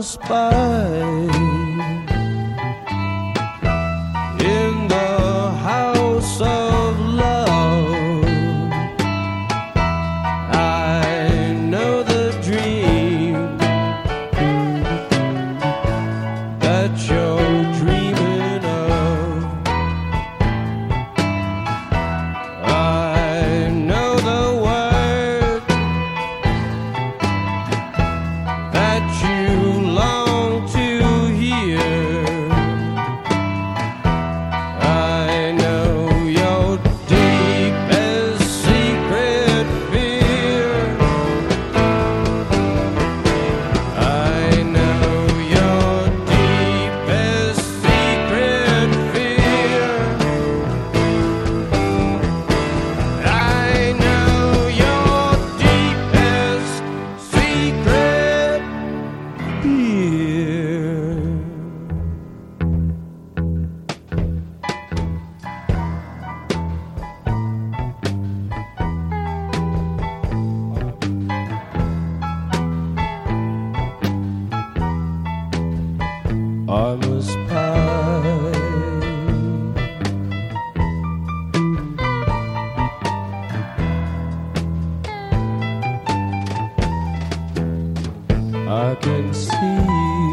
a spy in the house of love. I know the dream that you're dreaming of. I know the word that you long to hear. I know your deepest secret fear. I know your deepest secret fear. I know your deepest secret fear. I'm a spy. I can see